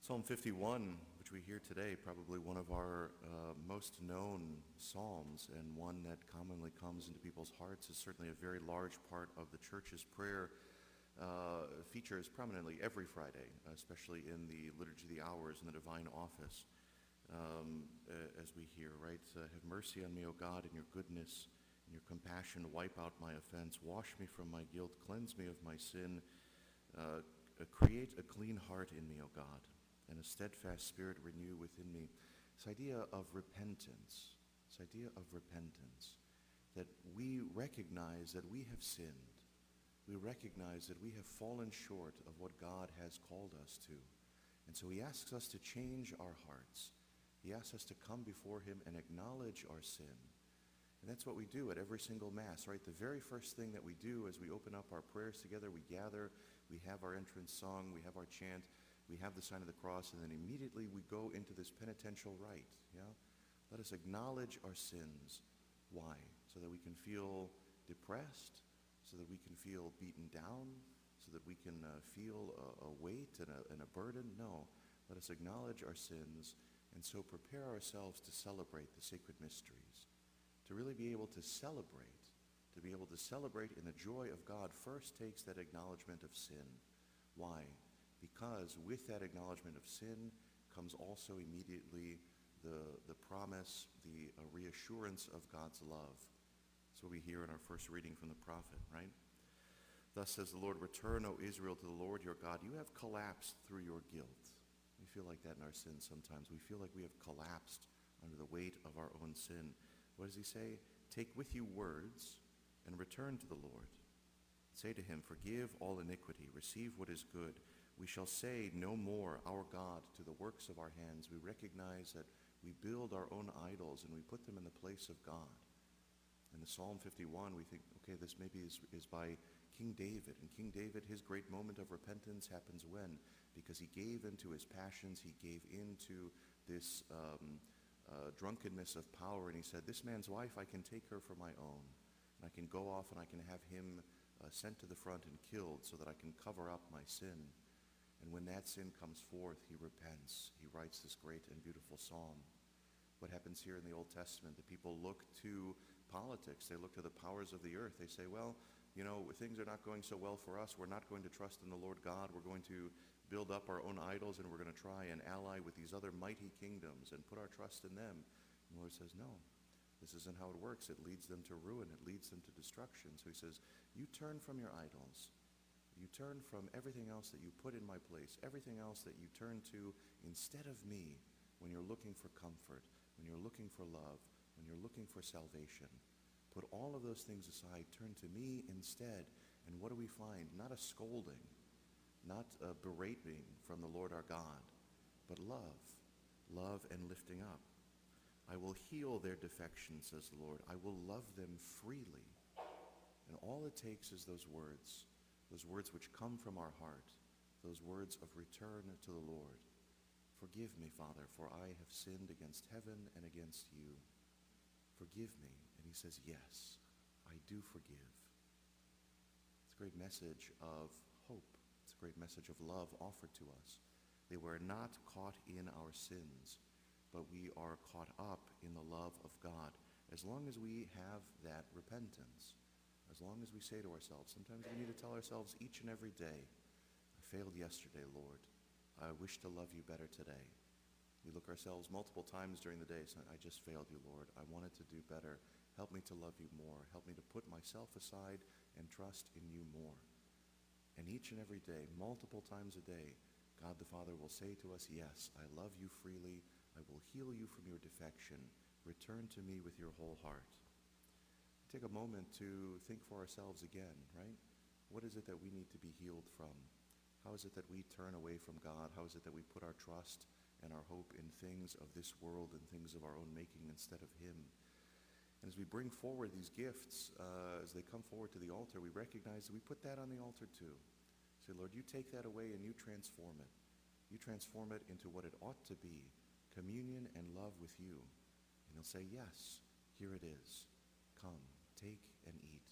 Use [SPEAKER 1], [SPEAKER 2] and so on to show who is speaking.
[SPEAKER 1] Psalm 51, which we hear today, probably one of our most known psalms and one that commonly comes into people's hearts, is certainly a very large part of the church's prayer. Features prominently every Friday, especially in the Liturgy of the Hours and the Divine Office, as we hear, right? Have mercy on me, O God, in your goodness, in your compassion, wipe out my offense, wash me from my guilt, cleanse me of my sin, create a clean heart in me, O God, and a steadfast spirit renew within me. This idea of repentance, that we recognize that we have sinned. We recognize that we have fallen short of what God has called us to. And so he asks us to change our hearts. He asks us to come before him and acknowledge our sin. And that's what we do at every single Mass, right? The very first thing that we do as we open up our prayers together, we gather, we have our entrance song, we have our chant, we have the sign of the cross, and then immediately we go into this penitential rite. Yeah? Let us acknowledge our sins. Why? So that we can feel depressed, so that we can feel beaten down, so that we can feel a weight and a burden. No, let us acknowledge our sins and so prepare ourselves to celebrate the sacred mysteries, to really be able to celebrate in the joy of God first takes that acknowledgement of sin. Why? Because with that acknowledgement of sin comes also immediately the promise, the reassurance of God's love. That's what we hear in our first reading from the prophet, right? Thus says the Lord, return, O Israel, to the Lord your God. You have collapsed through your guilt. We feel like that in our sins sometimes. We feel like we have collapsed under the weight of our own sin. What does he say? Take with you words and return to the Lord. Say to him, forgive all iniquity, receive what is good. We shall say no more, our God, to the works of our hands. We recognize that we build our own idols and we put them in the place of God. In the Psalm 51, we think, okay, this maybe is by King David. And King David, his great moment of repentance happens when? Because he gave into his passions, he gave into this drunkenness of power, and he said, this man's wife, I can take her for my own. And I can go off and I can have him sent to the front and killed so that I can cover up my sin. And when that sin comes forth, he repents. He writes this great and beautiful psalm. What happens here in the Old Testament? The people look to politics. They look to the powers of the earth. They say, well, you know, things are not going so well for us. We're not going to trust in the Lord God. We're going to build up our own idols, and we're going to try and ally with these other mighty kingdoms and put our trust in them. And the Lord says, no, this isn't how it works. It leads them to ruin. It leads them to destruction. So he says, you turn from your idols. You turn from everything else that you put in my place, everything else that you turn to instead of me when you're looking for comfort, when you're looking for love, when you're looking for salvation. Put all of those things aside, turn to me instead. And what do we find? Not a scolding, not a berating from the Lord our God, but love and lifting up. I will heal their defection, says the Lord. I will love them freely. And all it takes is those words which come from our heart, those words of return to the Lord. Forgive me, Father, for I have sinned against heaven and against you. Forgive me. And he says, yes, I do forgive. It's a great message of hope. It's a great message of love offered to us. They were not caught in our sins, but we are caught up in the love of God. As long as we have that repentance, as long as we say to ourselves, sometimes we need to tell ourselves each and every day, I failed yesterday, Lord. I wish to love you better today. We look ourselves multiple times during the day saying, I just failed you, Lord. I wanted to do better. Help me to love you more. Help me to put myself aside and trust in you more. And each and every day, multiple times a day, God the Father will say to us, yes, I love you freely. I will heal you from your defection. Return to me with your whole heart. Take a moment to think for ourselves again, right? What is it that we need to be healed from? How is it that we turn away from God? How is it that we put our trust and our hope in things of this world and things of our own making instead of him? And as we bring forward these gifts, as they come forward to the altar, we recognize that we put that on the altar too. Say, Lord, you take that away and you transform it. You transform it into what it ought to be, communion and love with you. And he'll say, yes, here it is. Come, take and eat.